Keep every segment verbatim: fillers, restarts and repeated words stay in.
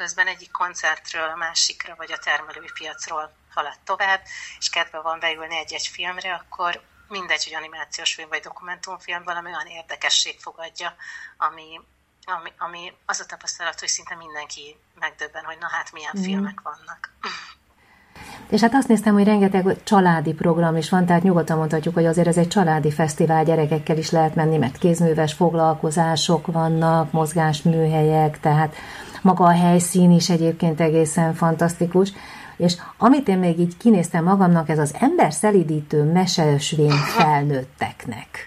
miközben egyik koncertről a másikra, vagy a termelői piacról halad tovább, és kedve van beülni egy-egy filmre, akkor mindegy, hogy animációs film vagy dokumentumfilm, valami olyan érdekesség fogadja, ami, ami, ami az a tapasztalat, hogy szinte mindenki megdöbben, hogy na hát milyen mm. filmek vannak. És hát azt néztem, hogy rengeteg családi program is van, tehát nyugodtan mondhatjuk, hogy azért ez egy családi fesztivál, gyerekekkel is lehet menni, mert kézműves foglalkozások vannak, mozgásműhelyek, tehát maga a helyszín is egyébként egészen fantasztikus. És amit én még így kinéztem magamnak, ez az emberszelídítő meseösvény felnőtteknek.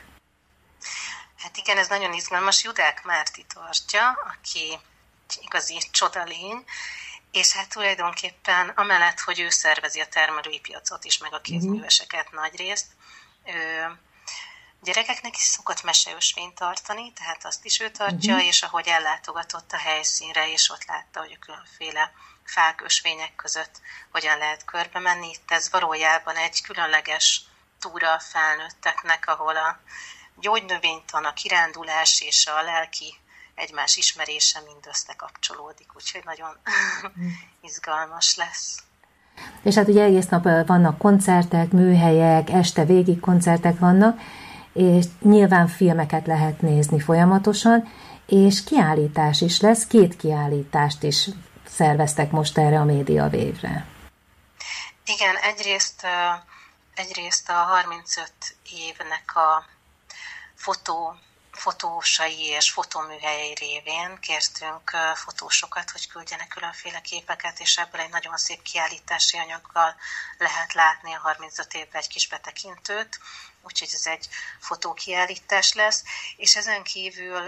Hát igen, ez nagyon izgalmas. Judák Márti tartja, aki igazi csodalény, és hát tulajdonképpen amellett, hogy ő szervezi a termelői piacot is, meg a kézműveseket mm. nagy részt, ő gyerekeknek is szokott meseösvényt tartani, tehát azt is ő tartja, mm. és ahogy ellátogatott a helyszínre, és ott látta, hogy a különféle fák, ösvények között hogyan lehet körbe menni. Itt ez valójában egy különleges túra a felnőtteknek, ahol a gyógynövénytan, a kirándulás és a lelki egymás ismerése mind összekapcsolódik, úgyhogy nagyon izgalmas lesz. És hát ugye egész nap vannak koncertek, műhelyek, este végig koncertek vannak, és nyilván filmeket lehet nézni folyamatosan, és kiállítás is lesz, két kiállítást is szerveztek most erre a MediaWave-re. Igen, egyrészt, egyrészt a harmincöt évnek a fotó, fotósai és fotóműhelyei révén kértünk fotósokat, hogy küldjenek különféle képeket, és ebből egy nagyon szép kiállítási anyaggal lehet látni a harmincöt évben egy kis betekintőt, úgyhogy ez egy fotókiállítás lesz, és ezen kívül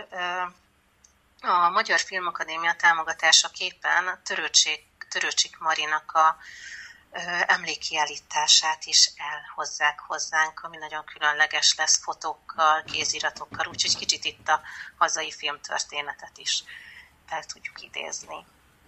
a Magyar Filmakadémia támogatásaképpen Törőcsik, Törőcsik Marinak a ö, emlékkiállítását is elhozzák hozzánk, ami nagyon különleges lesz fotókkal, kéziratokkal, úgyhogy kicsit itt a hazai filmtörténetet is el tudjuk idézni.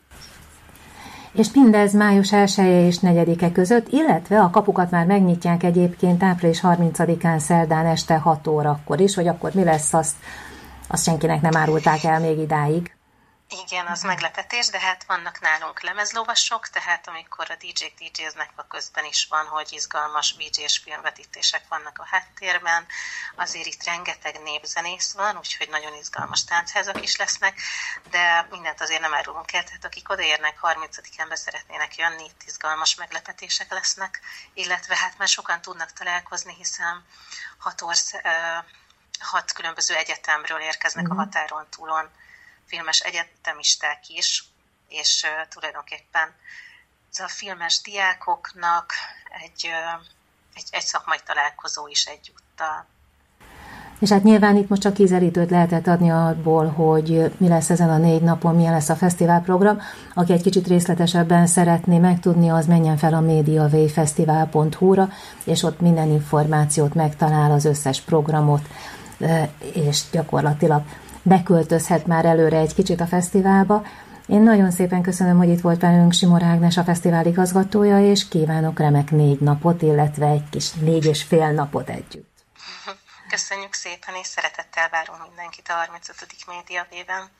És mindez május elseje és negyedike között, illetve a kapukat már megnyitják egyébként április harmincadikán szerdán este hat órakor is, hogy akkor mi lesz, azt Azt senkinek nem árulták el még idáig. Igen, az meglepetés, de hát vannak nálunk lemezlovasok, tehát amikor a dé jék dé jéznek, a közben is van, hogy izgalmas vé jés filmvetítések vannak a háttérben. Azért itt rengeteg népzenész van, úgyhogy nagyon izgalmas táncházak is lesznek, de mindent azért nem árulunk el, tehát akik odaérnek harmincadikán be szeretnének jönni, itt izgalmas meglepetések lesznek, illetve hát már sokan tudnak találkozni, hiszen hat ország... hat különböző egyetemről érkeznek uh-huh. a határon túlon filmes egyetemisták is, és uh, tulajdonképpen ez a filmes diákoknak egy, uh, egy, egy szakmai találkozó is egyúttal. És hát nyilván itt most csak ízelítőt lehetett adni abból, hogy mi lesz ezen a négy napon, milyen lesz a fesztiválprogram. Aki egy kicsit részletesebben szeretné megtudni, az menjen fel a mediawave fesztivál pont hu-ra, és ott minden információt megtalál, az összes programot, és gyakorlatilag beköltözhet már előre egy kicsit a fesztiválba. Én nagyon szépen köszönöm, hogy itt volt velünk Simor Ágnes, a fesztivál igazgatója, és kívánok remek négy napot, illetve egy kis négy és fél napot együtt. Köszönjük szépen, és szeretettel várunk mindenkit a harmincötödik MediaWave-en.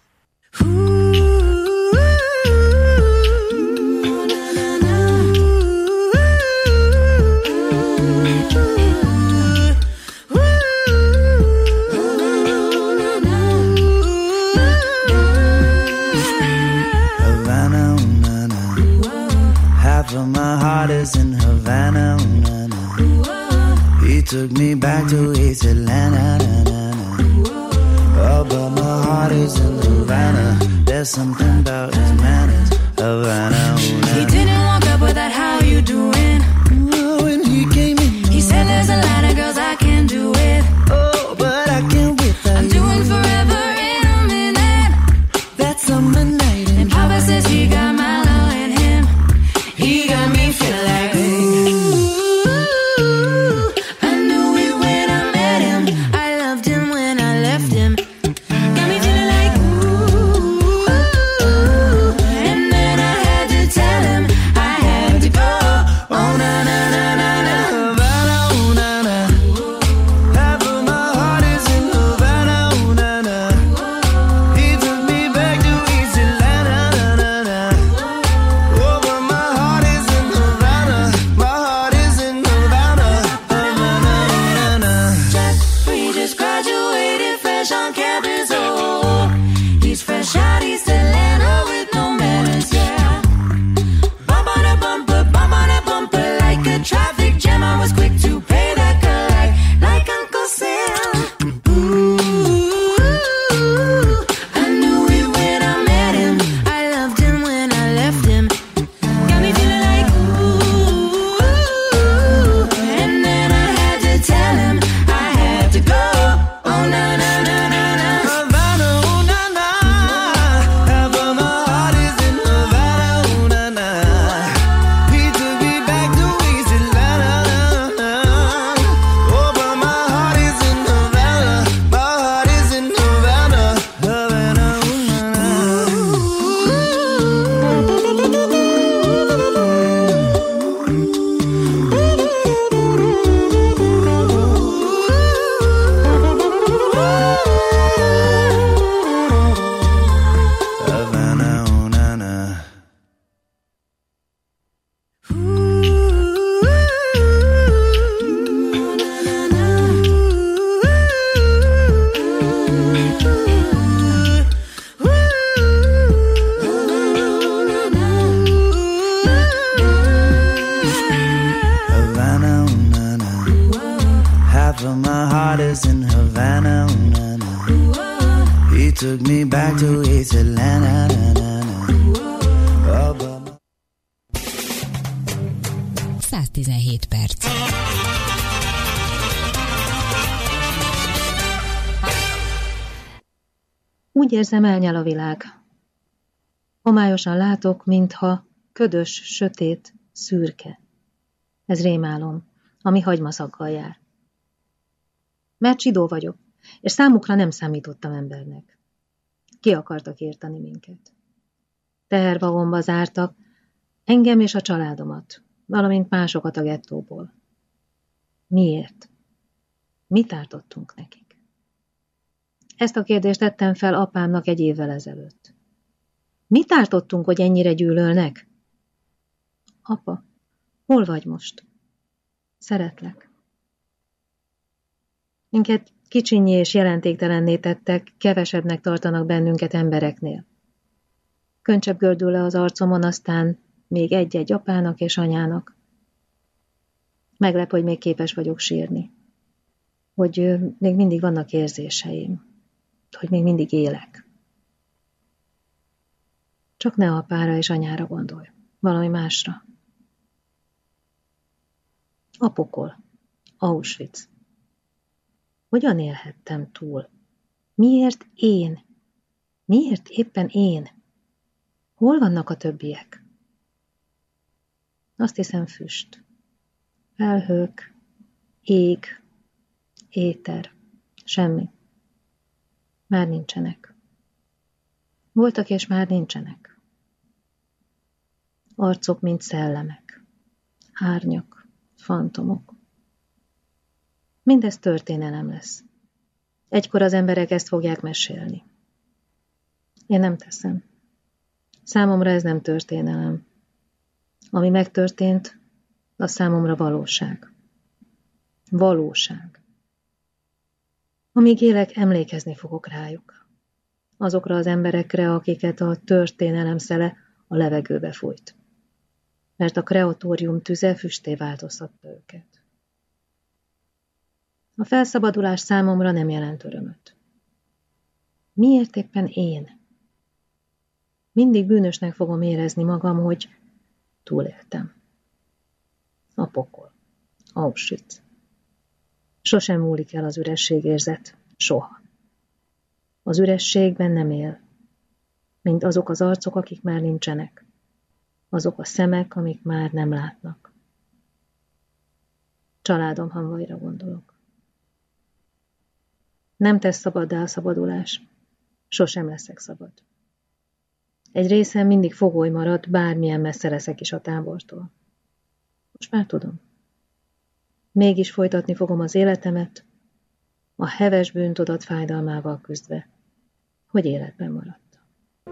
My heart is in Havana, na, na. He took me back to East Atlanta, na, na, na. Oh, but my heart is in Havana. There's something about his manners, Havana. He didn't walk up with that, how you doing? Oh, when he came in, he said there's a lot of girls I can do it. Oh, but I can't wait for I'm you. doing forever in a minute. That summer night, and Papa says he got my love in him. He got me feeling like, ooh, I knew it when I met him. I loved him when I left him. Got me feeling like, ooh, and then I had to tell him I hates Atlanta. Na, na, na. száz tizenhét perc. Úgy érzem, elnyel a világ. Homályosan látok, mintha ködös, sötét, szürke. Ez rémálom, ami hagymaszaggal jár. Mert zsidó vagyok, és számukra nem számítottam embernek. Ki akartak érteni minket. Tehervagomba zártak, engem és a családomat, valamint másokat a gettóból. Miért? Mit ártottunk nekik? Ezt a kérdést tettem fel apámnak egy évvel ezelőtt. Mit ártottunk, hogy ennyire gyűlölnek? Apa, hol vagy most? Szeretlek. Minket kicsinyé és jelentéktelenné tettek, kevesebbnek tartanak bennünket embereknél. Könycsepp gördül le az arcomon, aztán még egy-egy apának és anyának. Meglep, hogy még képes vagyok sírni. Hogy még mindig vannak érzéseim. Hogy még mindig élek. Csak ne apára és anyára gondolj. Valami másra. A pokol. Auschwitz. Hogyan élhettem túl? Miért én? Miért éppen én? Hol vannak a többiek? Azt hiszem füst. Felhők, ég, éter, semmi. Már nincsenek. Voltak és már nincsenek. Arcok, mint szellemek. Árnyak, fantomok. Mindez történelem lesz. Egykor az emberek ezt fogják mesélni. Én nem teszem. Számomra ez nem történelem. Ami megtörtént, az számomra valóság. Valóság. Amíg élek, emlékezni fogok rájuk. Azokra az emberekre, akiket a történelem szele a levegőbe fújt. Mert a kreatórium tüze füsté változtatta őket. A felszabadulás számomra nem jelent örömöt. Miért éppen én? Mindig bűnösnek fogom érezni magam, hogy túléltem. A pokol. Auschwitz. Sosem múlik el az ürességérzet. Soha. Az ürességben nem él. Mint azok az arcok, akik már nincsenek. Azok a szemek, amik már nem látnak. Családom hamvaira gondolok. Nem tesz szabaddá a szabadulás. Sosem leszek szabad. Egy részem mindig fogoly marad, bármilyen messze leszek is a tábortól. Most már tudom. Mégis folytatni fogom az életemet, a heves bűntudat fájdalmával küzdve, hogy életben maradtam.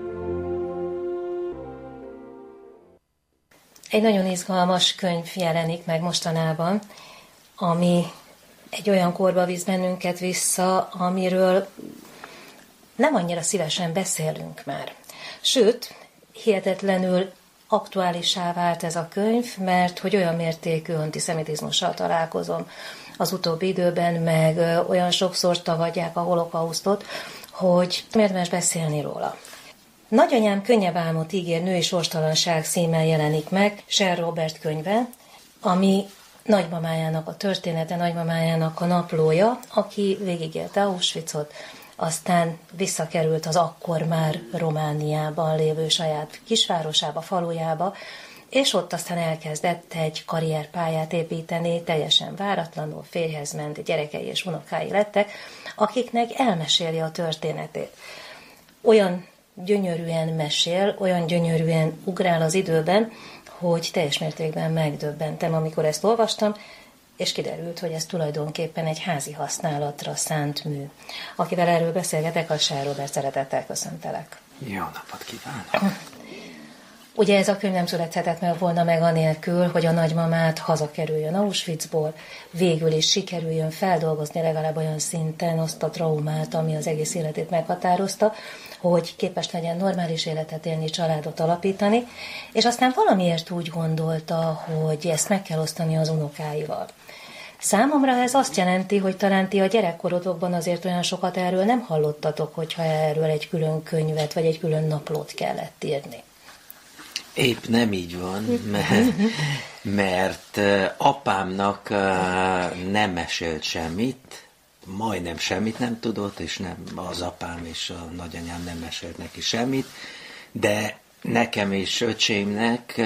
Egy nagyon izgalmas könyv jelenik meg mostanában, ami egy olyan korba visz bennünket vissza, amiről nem annyira szívesen beszélünk már. Sőt, hihetetlenül aktuálissá vált ez a könyv, mert hogy olyan mértékű antiszemitizmussal találkozom az utóbbi időben, meg olyan sokszor tagadják a holokausztot, hogy érdemes beszélni róla. Nagyanyám könnyebb álmot ígér női sorstalanság címmel jelenik meg, Sher Robert könyve, ami nagymamájának a története, nagymamájának a naplója, aki végigélte Auschwitzot, aztán visszakerült az akkor már Romániában lévő saját kisvárosába, falujába, és ott aztán elkezdett egy karrierpályát építeni, teljesen váratlanul, férjhez ment, gyerekei és unokái lettek, akiknek elmeséli a történetét. Olyan gyönyörűen mesél, olyan gyönyörűen ugrál az időben, hogy teljes mértékben megdöbbentem, amikor ezt olvastam, és kiderült, hogy ez tulajdonképpen egy házi használatra szánt mű. Akivel erről beszélgetek, a Sher Robert, szeretettel köszöntelek. Jó napot kívánok! Ugye ez a könyv nem születhetett meg volna meg anélkül, hogy a nagymamát hazakerüljön Auschwitzból, végül is sikerüljön feldolgozni legalább olyan szinten azt a traumát, ami az egész életét meghatározta, hogy képes legyen normális életet élni, családot alapítani, és aztán valamiért úgy gondolta, hogy ezt meg kell osztani az unokáival. Számomra ez azt jelenti, hogy talán ti a gyerekkorodokban azért olyan sokat erről nem hallottatok, hogyha erről egy külön könyvet, vagy egy külön naplót kellett írni. Épp nem így van, mert, mert apámnak nem mesélt semmit, majdnem semmit nem tudott, és nem az apám és a nagyanyám nem mesélt neki semmit, de nekem és öcsémnek,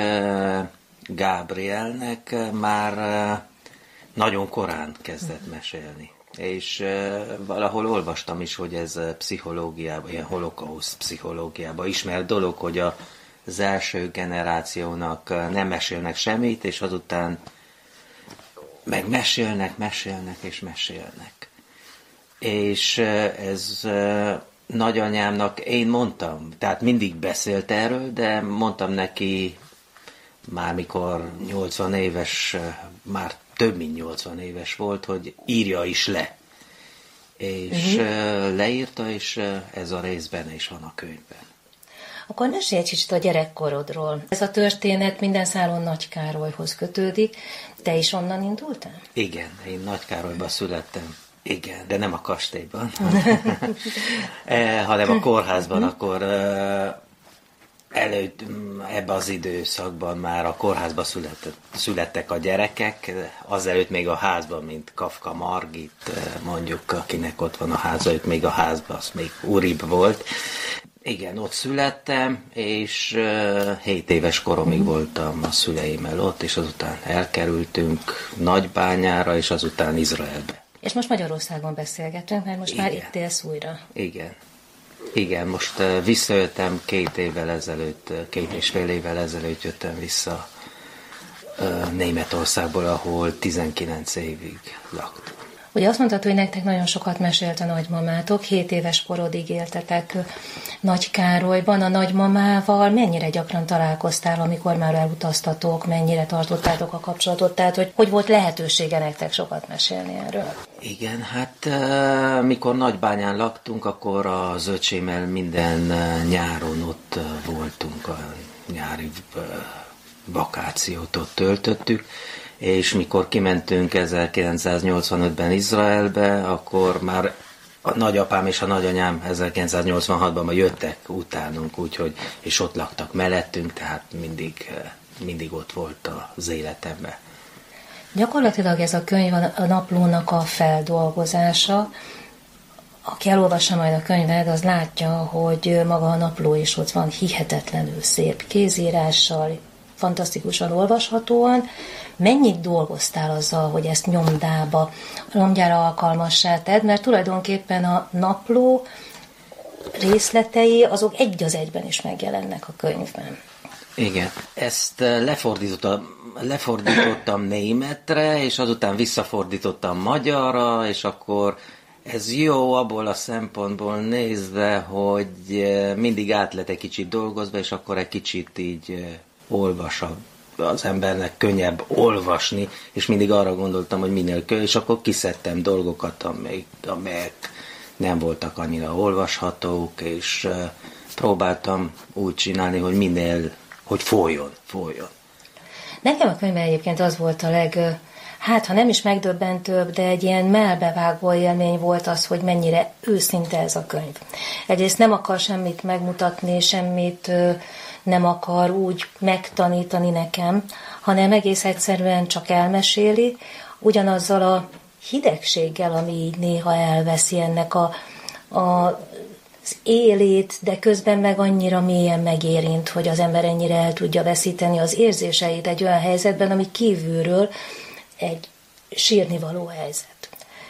Gábrielnek már nagyon korán kezdett mesélni. És valahol olvastam is, hogy ez pszichológiában, ilyen holokauszt pszichológiában ismert dolog, hogy a az első generációnak nem mesélnek semmit, és azután meg mesélnek, mesélnek és mesélnek. És ez nagyanyámnak én mondtam, tehát mindig beszélt erről, de mondtam neki már mikor nyolcvan éves, már több mint nyolcvan éves volt, hogy írja is le. És uh-huh. leírta, és ez a rész benne is van a könyvben. Akkor mesélj egy kicsit a gyerekkorodról. Ez a történet minden szálon Nagykárolyhoz kötődik. Te is onnan indultál? Igen, én Nagykárolyban születtem. Igen, de nem a kastélyban, hanem a kórházban. Akkor előtt, ebben az időszakban már a kórházban született, születtek a gyerekek, azelőtt még a házban, mint Kafka Margit, mondjuk, akinek ott van a háza, őt még a házban, az még uribb volt. Igen, ott születtem, és hét uh, éves koromig voltam a szüleimmel ott, és azután elkerültünk Nagybányára, és azután Izraelbe. És most Magyarországon beszélgetünk, mert most Igen. már itt élsz újra. Igen. Igen, most uh, visszajöttem két évvel ezelőtt, uh, két és fél évvel ezelőtt jöttem vissza uh, Németországból, ahol tizenkilenc évig laktam. Ugye azt mondtad, hogy nektek nagyon sokat mesélt a nagymamátok, hét éves korodig éltetek Nagykárolyban. A nagymamával mennyire gyakran találkoztál, amikor már elutaztatok, mennyire tartottátok a kapcsolatot, tehát hogy, hogy volt lehetősége nektek sokat mesélni erről? Igen, hát mikor Nagybányán laktunk, akkor az öcsémmel minden nyáron ott voltunk, a nyári vakációt ott töltöttük, és mikor kimentünk ezerkilencszáznyolcvanötben Izraelbe, akkor már a nagyapám és a nagyanyám ezerkilencszáznyolcvanhatban már jöttek utánunk, úgyhogy, és ott laktak mellettünk, tehát mindig, mindig ott volt az életemben. Gyakorlatilag ez a könyv a naplónak a feldolgozása. Aki elolvassa majd a könyved, az látja, hogy maga a napló is ott van hihetetlenül szép kézírással, fantasztikusan olvashatóan. Mennyit dolgoztál azzal, hogy ezt nyomdába, nyomdára alkalmassá tedd, mert tulajdonképpen a napló részletei azok egy az egyben is megjelennek a könyvben. Igen, ezt lefordítottam, lefordítottam németre, és azután visszafordítottam magyarra, és akkor ez jó abból a szempontból nézve, hogy mindig át lett egy kicsit dolgozva, és akkor egy kicsit így olvasabb. Az embernek könnyebb olvasni, és mindig arra gondoltam, hogy minél könnyebb, és akkor kiszedtem dolgokat, amelyek, amelyek nem voltak annyira olvashatók, és uh, próbáltam úgy csinálni, hogy minél, hogy folyjon, folyjon. Nekem a könyvben egyébként az volt a leg, hát ha nem is megdöbbentőbb, de egy ilyen mellbevágó élmény volt az, hogy mennyire őszinte ez a könyv. Egyrészt nem akar semmit megmutatni, semmit nem akar úgy megtanítani nekem, hanem egész egyszerűen csak elmeséli, ugyanazzal a hidegséggel, ami így néha elveszi ennek a, a, az élét, de közben meg annyira mélyen megérint, hogy az ember ennyire el tudja veszíteni az érzéseit egy olyan helyzetben, ami kívülről egy sírnivaló helyzet.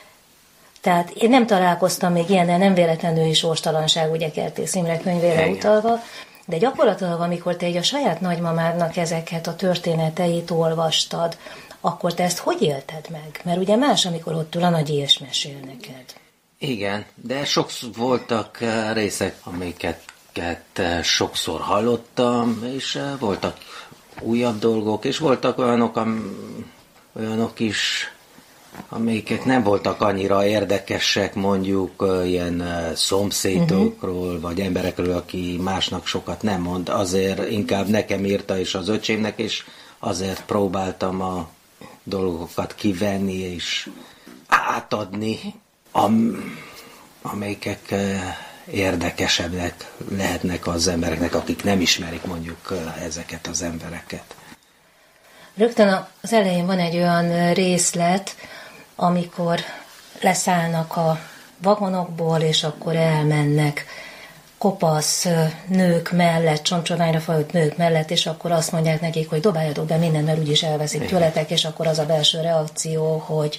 Tehát én nem találkoztam még ilyennel, nem véletlenül is sorstalanság, ugye Kertész Imre könyvére utalva, de gyakorlatilag, amikor te egy a saját nagymamádnak ezeket a történeteit olvastad, akkor te ezt hogy élted meg? Mert ugye más, amikor ott ül a nagyi és mesél neked. Igen, de sokszor voltak részek, amiket sokszor hallottam, és voltak újabb dolgok, és voltak olyanok, am, olyanok is, amiket nem voltak annyira érdekesek, mondjuk ilyen szomszédokról, uh-huh. vagy emberekről, aki másnak sokat nem mond, azért inkább nekem írta, és az öcsémnek, és azért próbáltam a dolgokat kivenni és átadni, am, amelyek érdekesebbek lehetnek az embereknek, akik nem ismerik mondjuk ezeket az embereket. Rögtön az elején van egy olyan részlet, amikor leszállnak a vagonokból, és akkor elmennek kopasz nők mellett, csontsoványra fajult nők mellett, és akkor azt mondják nekik, hogy dobáljatok be mindent, mert úgyis elveszik tőletek, és akkor az a belső reakció, hogy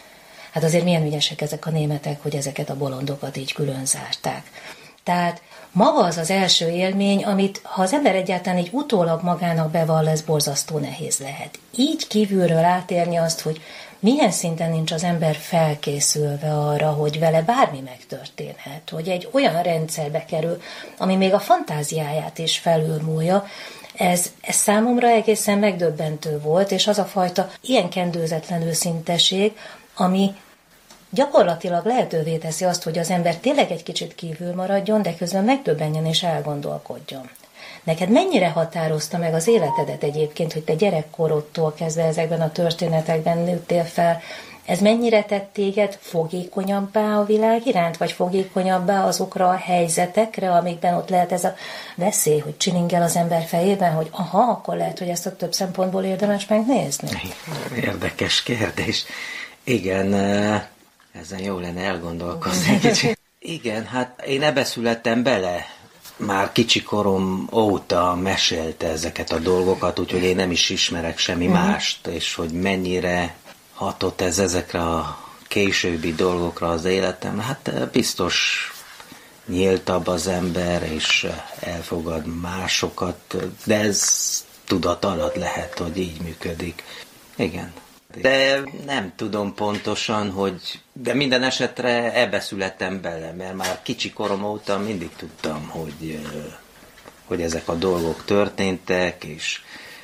hát azért milyen ügyesek ezek a németek, hogy ezeket a bolondokat így külön zárták. Tehát maga az az első élmény, amit ha az ember egyáltalán így utólag magának bevall, ez borzasztó nehéz lehet. Így kívülről átérni azt, hogy milyen szinten nincs az ember felkészülve arra, hogy vele bármi megtörténhet, hogy egy olyan rendszerbe kerül, ami még a fantáziáját is felülmúlja, ez, ez számomra egészen megdöbbentő volt, és az a fajta ilyen kendőzetlen őszinteség, ami gyakorlatilag lehetővé teszi azt, hogy az ember tényleg egy kicsit kívül maradjon, de közben megdöbbenjen és elgondolkodjon. Neked mennyire határozta meg az életedet egyébként, hogy te gyerekkorodtól kezdve ezekben a történetekben nőttél fel? Ez mennyire tett téged fogékonyabbá a világ iránt, vagy fogékonyabbá azokra a helyzetekre, amikben ott lehet ez a veszély, hogy csilingel az ember fejében, hogy aha, akkor lehet, hogy ezt a több szempontból érdemes megnézni? Érdekes kérdés. Igen, ezen jó lenne elgondolkozni kicsit. Igen, hát én ebbe születtem bele. Már kicsi korom óta mesélte ezeket a dolgokat, úgyhogy én nem is ismerek semmi uh-huh. mást, és hogy mennyire hatott ez ezekre a későbbi dolgokra az életem. Hát biztos nyíltabb az ember, és elfogad másokat, de ez tudat alatt lehet, hogy így működik. Igen. De nem tudom pontosan, hogy... De minden esetre ebbe születtem bele, mert már kicsi korom óta mindig tudtam, hogy, hogy ezek a dolgok történtek, és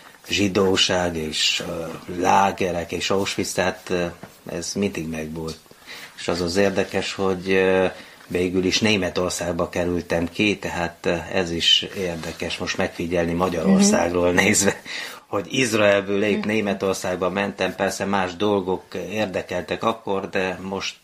zsidóság, és lágerek, és Auschwitz, tehát ez mindig megvolt. És az az érdekes, hogy végül is Németországba kerültem ki, tehát ez is érdekes most megfigyelni Magyarországról nézve, hogy Izraelből épp Németországba mentem, persze más dolgok érdekeltek akkor, de most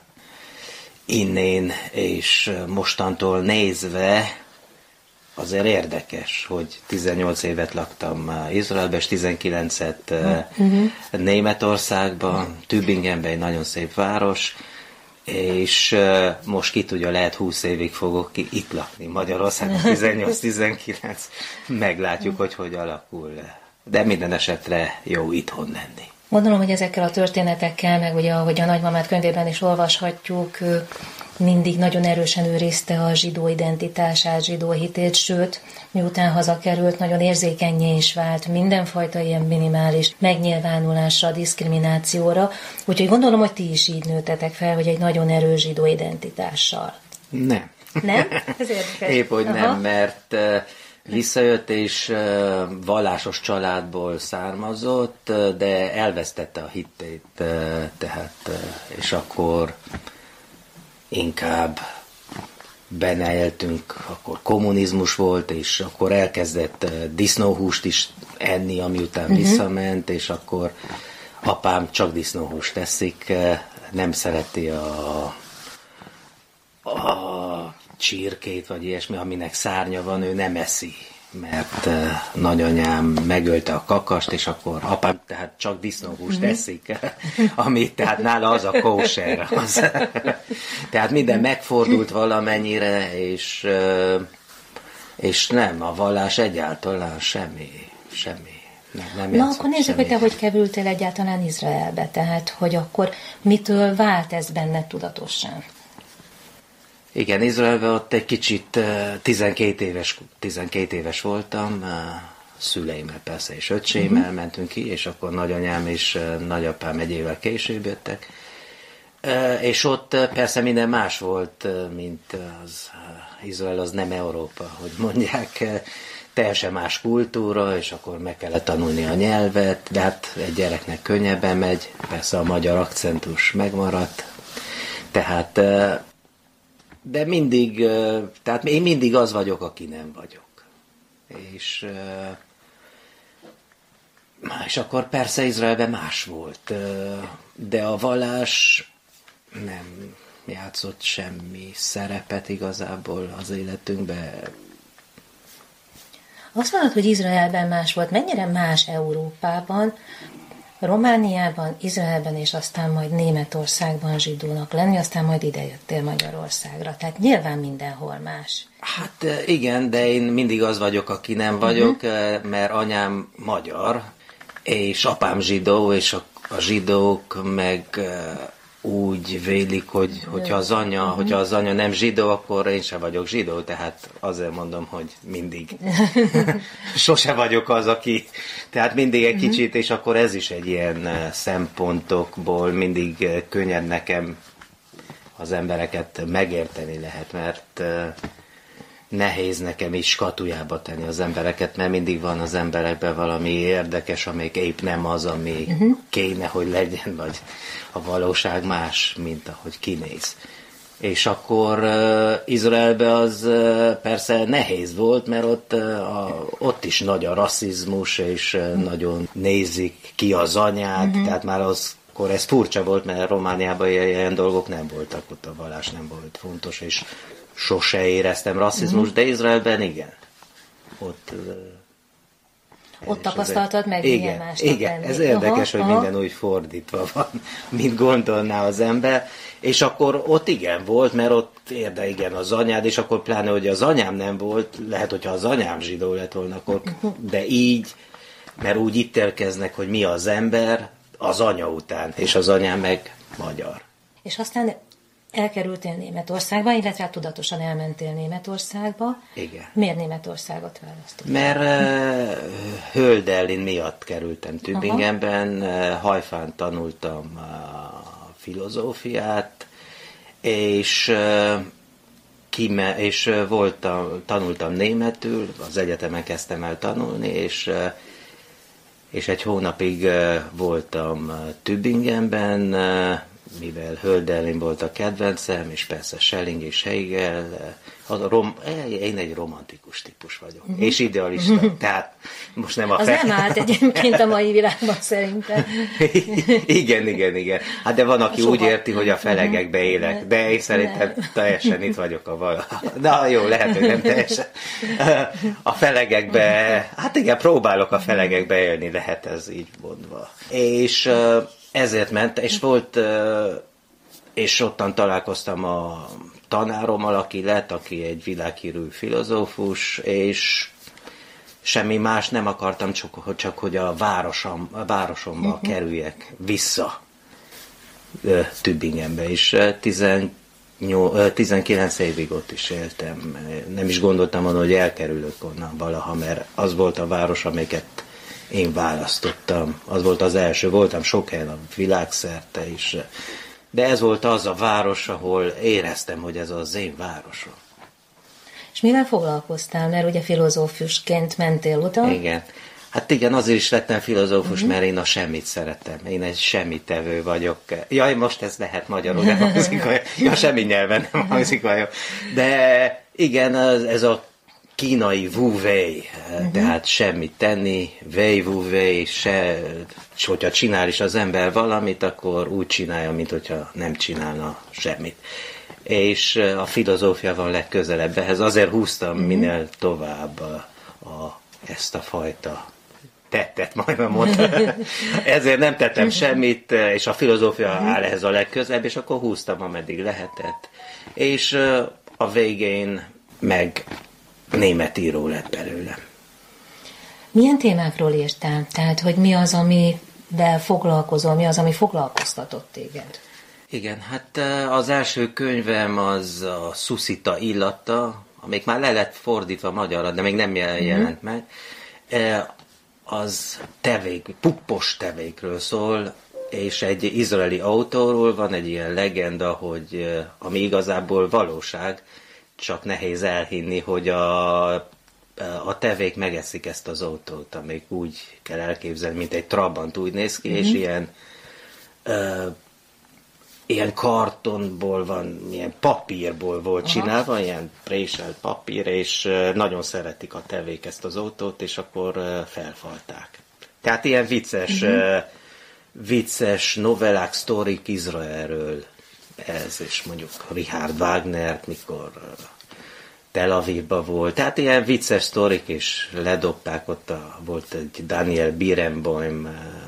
innen és mostantól nézve azért érdekes, hogy tizennyolc évet laktam Izraelben, és tizenkilencet uh-huh. Németországban, Tübingenben, egy nagyon szép város, és most ki tudja, lehet húsz évig fogok ki itt lakni Magyarországon, tizennyolc-tizenkilenc, meglátjuk, hogy hogy alakul. De minden esetre jó itthon lenni. Gondolom, hogy ezekkel a történetekkel, meg ugye, ahogy a nagymamát könyvében is olvashatjuk, mindig nagyon erősen őrizte a zsidó identitását, zsidó hitét, sőt, miután hazakerült, nagyon érzékennyé is vált mindenfajta ilyen minimális megnyilvánulásra, diszkriminációra. Úgyhogy gondolom, hogy ti is így nőttetek fel, hogy egy nagyon erős zsidó identitással. Nem. Nem? Ez érdekes. Épp, hogy Aha. nem, mert visszajött és vallásos családból származott, de elvesztette a hitét, tehát, és akkor inkább benne éltünk, akkor kommunizmus volt, és akkor elkezdett disznóhúst is enni, ami után uh-huh. visszament, és akkor apám csak disznóhúst teszik, nem szereti a, a csirkét, vagy ilyesmi, aminek szárnya van, ő nem eszi, mert nagyanyám megölte a kakast, és akkor apám tehát csak disznóhúst mm-hmm. eszik, ami tehát nála az a kóser. Az. Tehát minden megfordult valamennyire, és, és nem, a vallás egyáltalán semmi, semmi. Nem, nem Na akkor nézzük, hogy te hogy kerültél egyáltalán Izraelbe, tehát hogy akkor mitől vált ez benned tudatosan? Igen, Izraelben ott egy kicsit tizenkét éves, tizenkét éves voltam, szüleimmel persze, és öcsémmel uh-huh. mentünk ki, és akkor nagyanyám és nagyapám egy évvel később jöttek. És ott persze minden más volt, mint az Izrael, az nem Európa, hogy mondják, teljesen más kultúra, és akkor meg kellett tanulni a nyelvet, de hát egy gyereknek könnyebben megy, persze a magyar akcentus megmaradt, tehát... De mindig, tehát én mindig az vagyok, aki nem vagyok. És És akkor persze Izraelben más volt, de a vallás nem játszott semmi szerepet igazából az életünkben. Azt mondod, hogy Izraelben más volt. Mennyire más Európában, Romániában, Izraelben és aztán majd Németországban zsidónak lenni, aztán majd idejöttél Magyarországra. Tehát nyilván mindenhol más. Hát igen, de én mindig az vagyok, aki nem vagyok, uh-huh. mert anyám magyar, és apám zsidó, és a, a zsidók meg úgy vélik, hogy hogyha az, anya, uh-huh. hogyha az anya nem zsidó, akkor én sem vagyok zsidó, tehát azért mondom, hogy mindig. Sose vagyok az, aki, tehát mindig egy uh-huh. kicsit, és akkor ez is egy ilyen szempontokból mindig könnyebb nekem az embereket megérteni lehet, mert nehéz nekem is skatujába tenni az embereket, mert mindig van az emberekben valami érdekes, amelyik épp nem az, ami uh-huh. kéne, hogy legyen, vagy a valóság más, mint ahogy kinéz. És akkor uh, Izraelben az uh, persze nehéz volt, mert ott, uh, a, ott is nagy a rasszizmus, és uh, nagyon nézik ki az anyát, uh-huh. tehát már az, akkor ez furcsa volt, mert Romániában ilyen, ilyen dolgok nem voltak, ott a vallás nem volt fontos, és sose éreztem rasszizmus, uh-huh. de Izraelben igen. Ott, Ott tapasztaltad meg, igen, milyen másnak igen, lenni. ez érdekes, aha, hogy aha. minden úgy fordítva van, mint gondolná az ember. És akkor ott igen volt, mert ott érde igen az anyád, és akkor pláne, hogy az anyám nem volt, lehet, hogyha az anyám zsidó lett volna, akkor, de így, mert úgy ítélkeznek, hogy mi az ember az anya után, és az anyám meg magyar. És aztán elkerültél Németországba, illetve tudatosan elmentél Németországba. Igen. Miért Németországot választottál? Mert uh, Hölderlin miatt kerültem Tübingenben, uh, Hajfán tanultam uh, filozófiát, és, uh, kime, és uh, voltam, tanultam németül, az egyetemen kezdtem el tanulni, és, uh, és egy hónapig uh, voltam uh, Tübingenben, uh, mivel Hölderlin volt a kedvencem, és persze Schelling és Hegel, az a rom, én egy romantikus típus vagyok, uh-huh. és idealista, uh-huh. tehát most nem a az fel... nem állt egyébként a mai világban szerintem. igen, igen, igen. Hát de van, aki Soha. úgy érti, hogy a felegekbe élek, de én szerintem ne. teljesen itt vagyok a vala. Na jó, lehet, hogy nem teljesen. A felegekbe, hát igen, próbálok a felegekbe élni, lehet ez így mondva. És ezért ment, és volt, és ottan találkoztam a tanárommal, aki lett, aki egy világhírű filozófus, és semmi más nem akartam, csak, csak hogy a, városom, a városomba uh-huh. kerüljek vissza Tübingenbe, és tizenkilenc évig ott is éltem. Nem is gondoltam volna, hogy elkerülök onnan valaha, mert az volt a város, amiket én választottam. Az volt az első, voltam sok helyen a világszerte is, de ez volt az a város, ahol éreztem, hogy ez az én városom. És mivel foglalkoztál? Mert ugye filozófusként mentél oda. Igen. Hát igen, azért is lettem filozófus, uh-huh. mert én a semmit szeretem. Én egy semmitevő vagyok. Jaj, most ez lehet magyarul, nem hangzik olyan. Ja, semmi nyelven nem hangzik olyan. De igen, ez a kínai wu-wei, uh-huh. tehát semmit tenni, wei wu-wei, se, és hogyha csinál is az ember valamit, akkor úgy csinálja, mint hogyha nem csinálna semmit. És a filozófia van legközelebb ehhez, azért húztam uh-huh. minél tovább a, a, ezt a fajta tettet, majdnem mondta. Ezért nem tettem semmit, és a filozófia uh-huh. áll ehhez a legközelebb, és akkor húztam, ameddig lehetett. És a végén meg német író lett belőlem. Milyen témákról írtál? Tehát, hogy mi az, amivel foglalkozol, mi az, ami foglalkoztatott téged? Igen, hát az első könyvem az a Szuszita illata, amelyik már le lett fordítva magyarra, de még nem jelent mm-hmm. meg. Az tevék, puppos tevékről szól, és egy izraeli autóról van egy ilyen legenda, hogy ami igazából valóság, csak nehéz elhinni, hogy a, a tevék megeszik ezt az autót, amelyik úgy kell elképzelni, mint egy Trabant úgy néz ki, mm-hmm. és ilyen uh, ilyen kartonból van, ilyen papírból volt Aha. csinálva, ilyen préselt papír, és uh, nagyon szeretik a tevék ezt az autót, és akkor uh, felfalták. Tehát ilyen vicces, uh-huh. vicces novellák, sztorik Izraelről. Ez, és mondjuk Richard Wagnert, mikor Tel Avivban volt. Tehát ilyen vicces sztorik, és ledobták ott, a, volt egy Daniel Birenbaum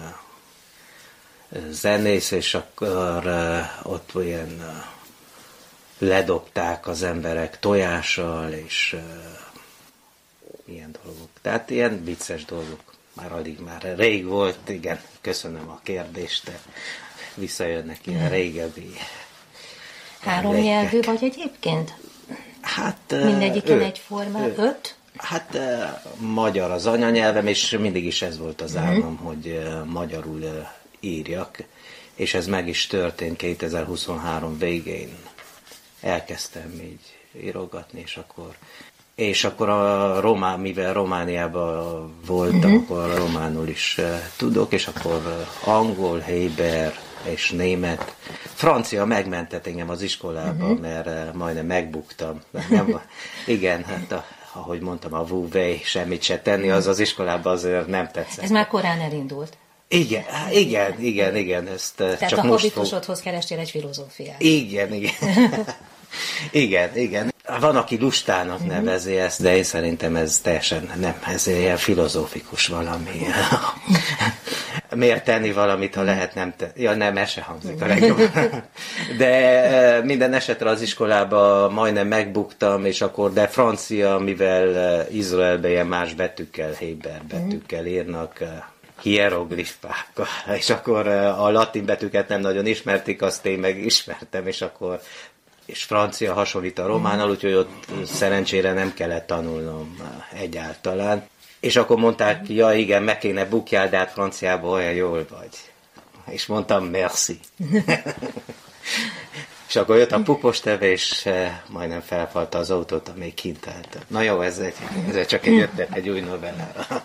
zenész, és akkor ott ilyen ledobták az emberek tojással, és ilyen dolgok. Tehát ilyen vicces dolgok. Már alig, már rég volt, igen, köszönöm a kérdést, de visszajönnek ilyen régebbi. Három nyelvű vagy egyébként? Hát... Mindegyiken egyformán? Öt? Hát magyar az anyanyelvem, és mindig is ez volt az álmom, mm. hogy magyarul írjak, és ez meg is történt kétezer-huszonhárom végén. Elkezdtem így írogatni, és akkor... És akkor a román, mivel Romániában voltam, uh-huh. akkor románul is uh, tudok, és akkor uh, angol, héber és német. Francia megmentett engem az iskolába, uh-huh. mert uh, majdnem megbuktam. Nem, igen, hát a, ahogy mondtam, a vúvé semmit se tenni, az az iskolában azért nem tetszett. Ez már korán elindult. Igen, igen, igen, igen. Ezt, uh, Tehát csak a most habitusodhoz fog... kerestél egy filozófiát. Igen, igen. Igen, igen. Van, aki lustának mm-hmm. nevezi ezt, de én szerintem ez teljesen nem, ez ilyen filozófikus valami. Miért tenni valamit, ha lehet nem tenni? Ja, nem, ez se hangzik a legjobb. De minden esetre az iskolába majdnem megbuktam, és akkor, de francia, mivel Izraelben ilyen más betűkkel, héber betűkkel írnak, hieroglifákkal, és akkor a latin betűket nem nagyon ismerték, azt én meg ismertem, és akkor és francia hasonlít a románnal, úgyhogy ott szerencsére nem kellett tanulnom egyáltalán. És akkor mondták, ja igen, meg kéne bukjál, de hát franciában olyan jól vagy. És mondtam, merci. És akkor jött a puposteve, és majdnem felfalta az autót, amíg kint álltam. Na jó, ez, egy, ez csak egy ötlet egy új novellára.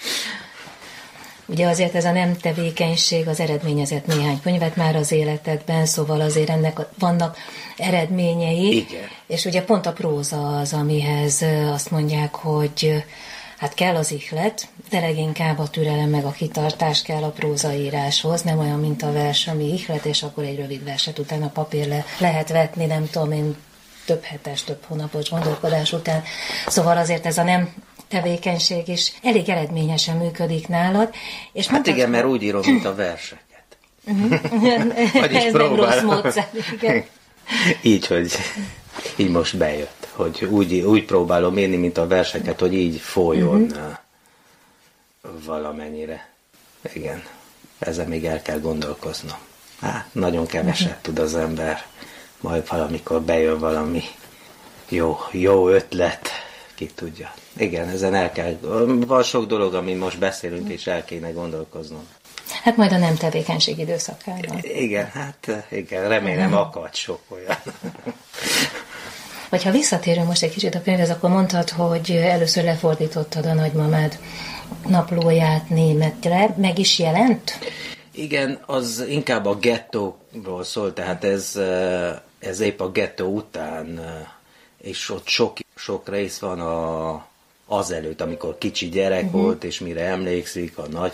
Ugye azért ez a nem tevékenység az eredményezett néhány könyvet már az életedben, szóval azért ennek vannak eredményei. Igen. És ugye pont a próza az, amihez azt mondják, hogy hát kell az ihlet, de leginkább a türelem meg a kitartás kell a prózaíráshoz, nem olyan, mint a vers, ami ihlet, és akkor egy rövid verset után a papír le lehet vetni, nem tudom én, több hetes, több hónapos gondolkodás után. Szóval azért ez a nem tevékenység is elég eredményesen működik nálad. És hát igen, mert úgy írom, mint a verseket. Vagyis ez próbálom. Egy rossz módszer, igen. Így, hogy így most bejött, hogy úgy, úgy próbálom írni, mint a verseket, hogy így folyjon uh-huh. valamennyire. Igen, ezzel még el kell gondolkoznom. Hát, nagyon keveset uh-huh. tud az ember, majd valamikor bejön valami jó, jó ötlet, ki tudja. Igen, ezen el kell, van sok dolog, amin most beszélünk, és el kéne gondolkoznom. Hát majd a nem tevékenység időszakában. Igen, hát igen, remélem akad sok olyan. Vagy ha visszatérünk most egy kicsit a könyvhez, akkor mondtad, hogy először lefordítottad a nagymamád naplóját németre, meg is jelent? Igen, az inkább a gettóról szól, tehát ez, ez épp a gettó után, és ott sok, sok rész van a, azelőtt, amikor kicsi gyerek uh-huh. volt, és mire emlékszik, a nagy